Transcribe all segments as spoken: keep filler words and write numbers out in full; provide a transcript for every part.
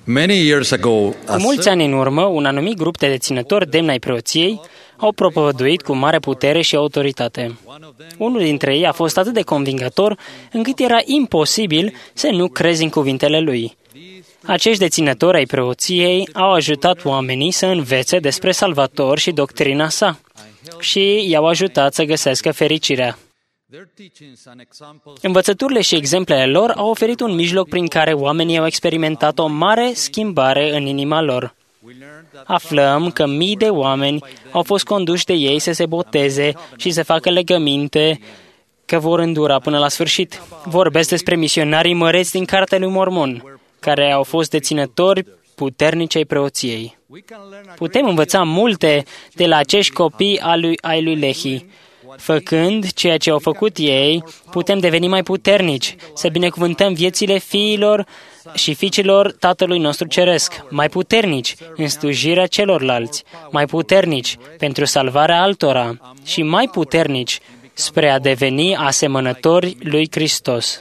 Many years ago, Cu mulți ani în urmă, un anumit grup de deținători demni ai preoției au propovăduit cu mare putere și autoritate. Unul dintre ei a fost atât de convingător încât era imposibil să nu crezi în cuvintele lui. Acești deținători ai preoției au ajutat oamenii să învețe despre Salvator și doctrina sa și i-au ajutat să găsească fericirea. Învățăturile și exemplele lor au oferit un mijloc prin care oamenii au experimentat o mare schimbare în inima lor. Aflăm că mii de oameni au fost conduși de ei să se boteze și să facă legăminte că vor îndura până la sfârșit. Vorbesc despre misionarii măreți din Cartea lui Mormon, care au fost deținători puternici ai preoției. Putem învăța multe de la acești copii ai lui, ai lui Lehi. Făcând ceea ce au făcut ei, putem deveni mai puternici, să binecuvântăm viețile fiilor și fiicilor Tatălui nostru Ceresc, mai puternici în slujirea celorlalți, mai puternici pentru salvarea altora și mai puternici spre a deveni asemănători lui Hristos.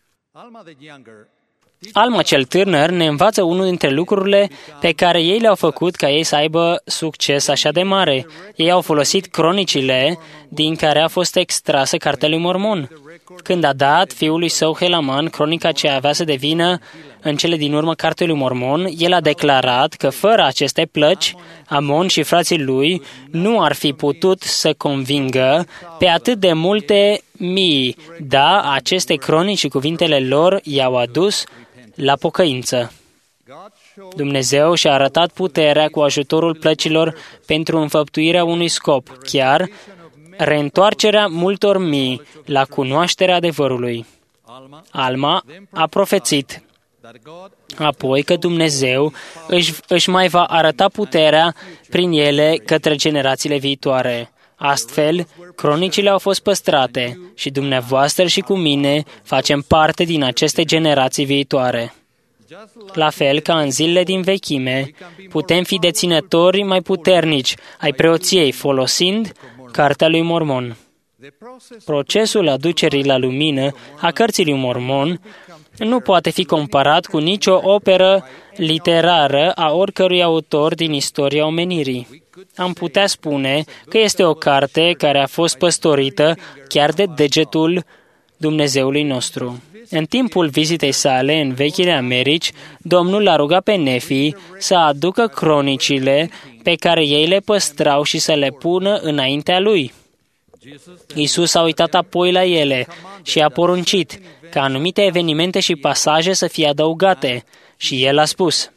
Alma cel tânăr ne învață unul dintre lucrurile pe care ei le-au făcut ca ei să aibă succes așa de mare. Ei au folosit cronicile din care a fost extrasă Cartea lui Mormon. Când a dat fiului său Helaman cronica ce avea să devină în cele din urmă Cartea lui Mormon, el a declarat că fără aceste plăci, Amon și frații lui nu ar fi putut să convingă pe atât de multe mii. Da, aceste cronici și cuvintele lor i-au adus la pocăință. Dumnezeu și-a arătat puterea cu ajutorul plăcilor pentru înfăptuirea unui scop, chiar reîntoarcerea multor mii la cunoașterea adevărului. Alma a profețit apoi că Dumnezeu își, își mai va arăta puterea prin ele către generațiile viitoare. Astfel, cronicile au fost păstrate și dumneavoastră și cu mine facem parte din aceste generații viitoare. La fel ca în zilele din vechime, putem fi deținători mai puternici ai preoției folosind Cartea lui Mormon. Procesul aducerii la lumină a Cărții lui Mormon nu poate fi comparat cu nicio operă literară a oricărui autor din istoria omenirii. Am putea spune că este o carte care a fost păstorită chiar de degetul Dumnezeului nostru. În timpul vizitei sale în vechile Americi, Domnul l-a rugat pe Nefi să aducă cronicile pe care ei le păstrau și să le pună înaintea lui. Iisus a uitat apoi la ele și a poruncit ca anumite evenimente și pasaje să fie adăugate și el a spus: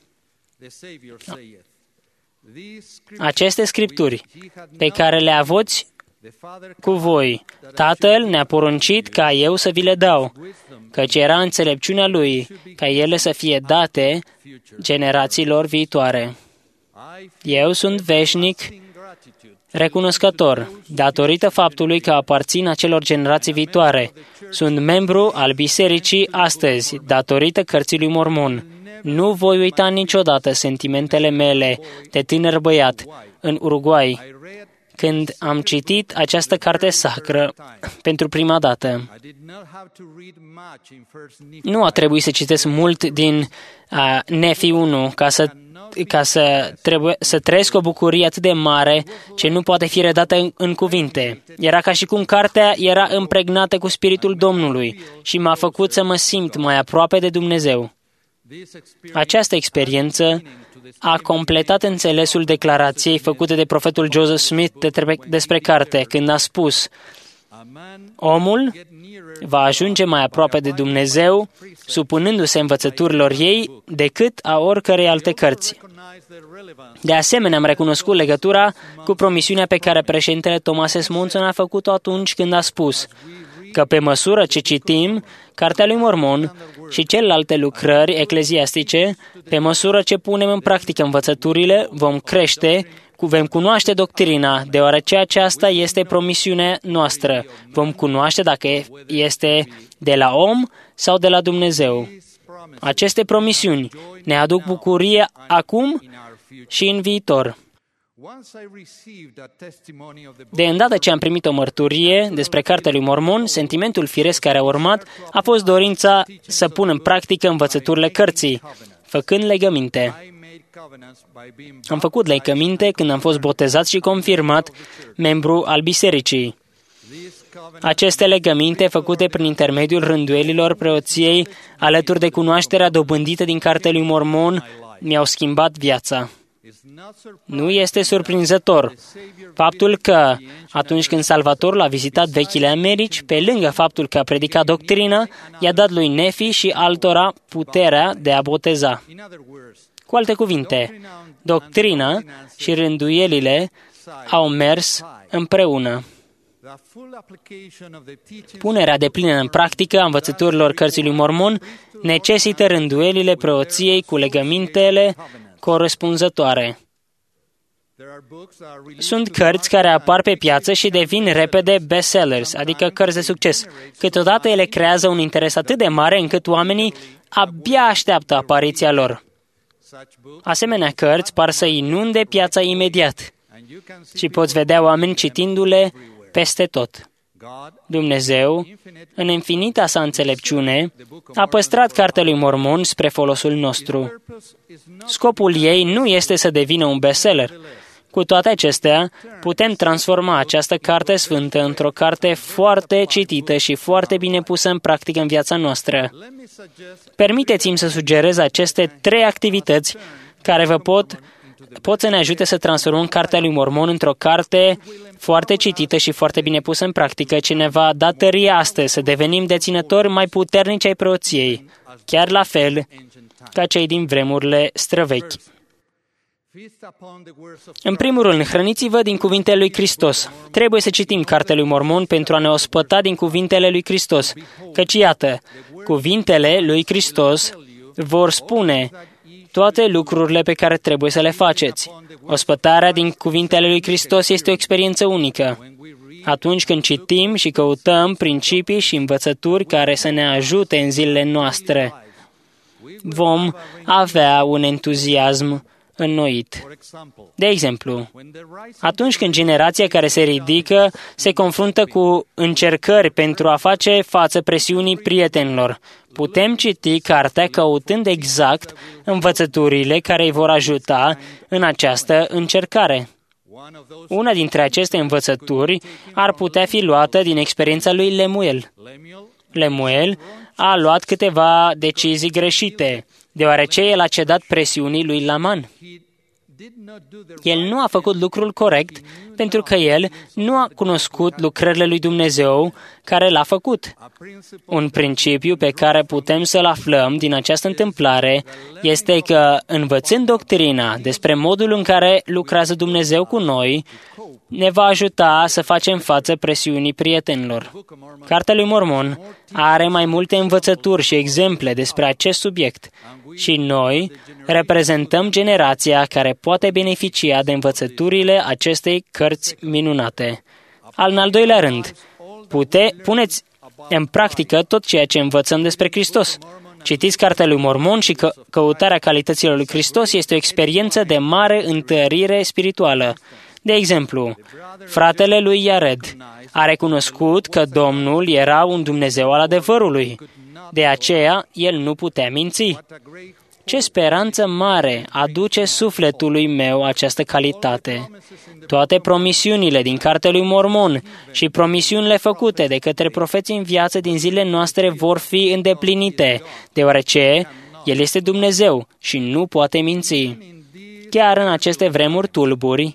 aceste scripturi pe care le aveți cu voi, Tatăl ne-a poruncit ca eu să vi le dau, căci era înțelepciunea lui ca ele să fie date generațiilor viitoare. Eu sunt veșnic recunoscător, datorită faptului că aparțin acelor generații viitoare. Sunt membru al bisericii astăzi, datorită Cărții lui Mormon. Nu voi uita niciodată sentimentele mele de tânăr băiat în Uruguay, când am citit această carte sacră pentru prima dată. Nu a trebuit să citesc mult din uh, Nefi unu ca să ca să, trebuie, să trăiesc o bucurie atât de mare ce nu poate fi redată în, în cuvinte. Era ca și cum cartea era împregnată cu Spiritul Domnului și m-a făcut să mă simt mai aproape de Dumnezeu. Această experiență a completat înțelesul declarației făcute de profetul Joseph Smith de despre carte, când a spus: omul va ajunge mai aproape de Dumnezeu, supunându-se învățăturilor ei, decât a oricărei alte cărți. De asemenea, am recunoscut legătura cu promisiunea pe care președintele Thomas S. Monson a făcut-o atunci când a spus că pe măsură ce citim Cartea lui Mormon și celelalte lucrări ecleziastice, pe măsură ce punem în practică învățăturile, vom crește, vom cunoaște doctrina, deoarece aceasta este promisiunea noastră. Vom cunoaște dacă este de la om sau de la Dumnezeu. Aceste promisiuni ne aduc bucurie acum și în viitor. De îndată ce am primit o mărturie despre Cartea lui Mormon, sentimentul firesc care a urmat a fost dorința să pun în practică învățăturile cărții. făcând legăminte. Am făcut legăminte când am fost botezat și confirmat membru al bisericii. Aceste legăminte, făcute prin intermediul rânduielilor preoției, alături de cunoașterea dobândită din Cartea lui Mormon, mi-au schimbat viața. Nu este surprinzător faptul că, atunci când Salvatorul a vizitat vechile Americi, pe lângă faptul că a predicat doctrina, i-a dat lui Nefi și altora puterea de a boteza. Cu alte cuvinte, doctrina și rânduielile au mers împreună. Punerea deplină în practică a învățăturilor Cărții lui Mormon necesită rânduielile preoției cu legămintele corespunzătoare. Sunt cărți care apar pe piață și devin repede bestsellers, adică cărți de succes. Câteodată ele creează un interes atât de mare încât oamenii abia așteaptă apariția lor. Asemenea cărți par să inunde piața imediat și poți vedea oameni citindu-le peste tot. Dumnezeu, în infinita sa înțelepciune, a păstrat Cartea lui Mormon spre folosul nostru. Scopul ei nu este să devină un bestseller. Cu toate acestea, putem transforma această carte sfântă într-o carte foarte citită și foarte bine pusă în practică în viața noastră. Permiteți-mi să sugerez aceste trei activități care vă pot, pot să ne ajute să transformăm Cartea lui Mormon într-o carte foarte citită și foarte bine pusă în practică, ce ne va da tărie astăzi să devenim deținători mai puternici ai preoției, chiar la fel ca cei din vremurile străvechi. În primul rând, hrăniți-vă din cuvintele lui Hristos. Trebuie să citim Cartea lui Mormon pentru a ne ospăta din cuvintele lui Hristos. Căci, iată, cuvintele lui Hristos vor spune toate lucrurile pe care trebuie să le faceți. Ospătarea din cuvintele lui Hristos este o experiență unică. Atunci când citim și căutăm principii și învățături care să ne ajute în zilele noastre, vom avea un entuziasm înnoit. De exemplu, atunci când generația care se ridică se confruntă cu încercări pentru a face față presiunii prietenilor, putem citi cartea căutând exact învățăturile care îi vor ajuta în această încercare. Una dintre aceste învățături ar putea fi luată din experiența lui Lemuel. Lemuel a luat câteva decizii greșite, deoarece el a cedat presiunii lui Laman. El nu a făcut lucrul corect pentru că el nu a cunoscut lucrările lui Dumnezeu care l-a făcut. Un principiu pe care putem să-l aflăm din această întâmplare este că, învățând doctrina despre modul în care lucrează Dumnezeu cu noi, ne va ajuta să facem față presiunii prietenilor. Cartea lui Mormon are mai multe învățături și exemple despre acest subiect și noi reprezentăm generația care poate beneficia de învățăturile acestei cărți minunate. Al, în al doilea rând, pute, puneți în practică tot ceea ce învățăm despre Hristos. Citiți Cartea lui Mormon și că, căutarea calităților lui Hristos este o experiență de mare întărire spirituală. De exemplu, fratele lui Iared a recunoscut că Domnul era un Dumnezeu al adevărului. De aceea, el nu putea minți. Ce speranță mare aduce sufletului meu această calitate! Toate promisiunile din Cartea lui Mormon și promisiunile făcute de către profeții în viață din zilele noastre vor fi îndeplinite, deoarece El este Dumnezeu și nu poate minți. Chiar în aceste vremuri tulburi,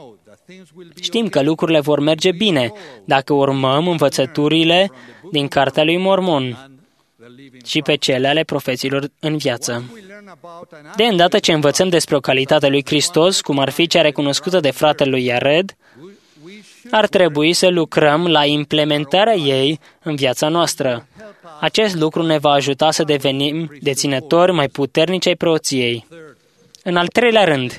știm că lucrurile vor merge bine dacă urmăm învățăturile din Cartea lui Mormon și pe cele ale profeților în viață. De îndată ce învățăm despre o calitate lui Hristos, cum ar fi cea recunoscută de fratele lui Iared, ar trebui să lucrăm la implementarea ei în viața noastră. Acest lucru ne va ajuta să devenim deținători mai puternici ai preoției. În al treilea rând,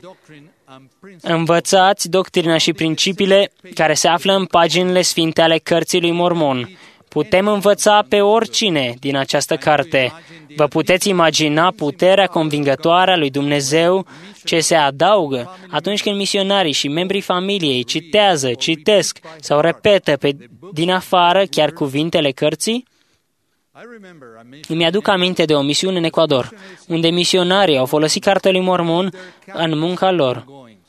învățați doctrina și principiile care se află în paginile sfinte ale Cărții lui Mormon. Putem învăța pe oricine din această carte. Vă puteți imagina puterea convingătoare a lui Dumnezeu ce se adaugă atunci când misionarii și membrii familiei citează, citesc sau repetă pe din afară chiar cuvintele cărții? Îmi aduc aminte de o misiune în Ecuador, unde misionarii au folosit Cartea lui Mormon în munca lor.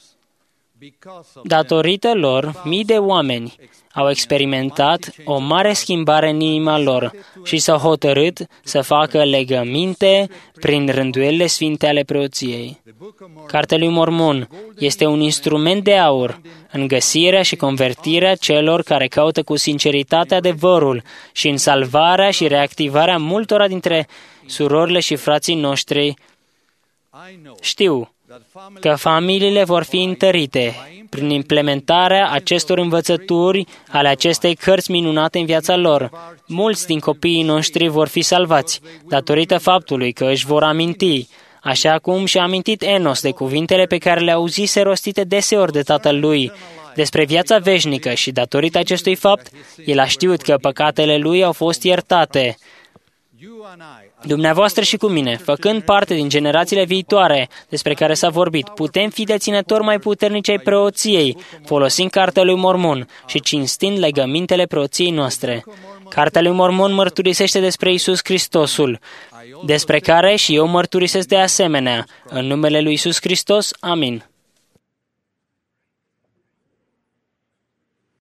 Datorită lor, mii de oameni au experimentat o mare schimbare în inima lor și s-au hotărât să facă legăminte prin rânduielile sfinte ale preoției. Cartea lui Mormon este un instrument de aur în găsirea și convertirea celor care caută cu sinceritate adevărul și în salvarea și reactivarea multora dintre surorile și frații noștri. Știu că familiile vor fi întărite prin implementarea acestor învățături ale acestei cărți minunate în viața lor. Mulți din copiii noștri vor fi salvați datorită faptului că își vor aminti, așa cum și-a amintit Enos de cuvintele pe care le auzise rostite deseori de tatăl lui despre viața veșnică și datorită acestui fapt, el a știut că păcatele lui au fost iertate. Dumneavoastră și cu mine, făcând parte din generațiile viitoare despre care s-a vorbit, putem fi deținători mai puternici ai preoției, folosind Cartea lui Mormon și cinstind legămintele preoției noastre. Cartea lui Mormon mărturisește despre Iisus Hristosul, despre care și eu mărturisesc de asemenea. În numele lui Iisus Hristos, amin.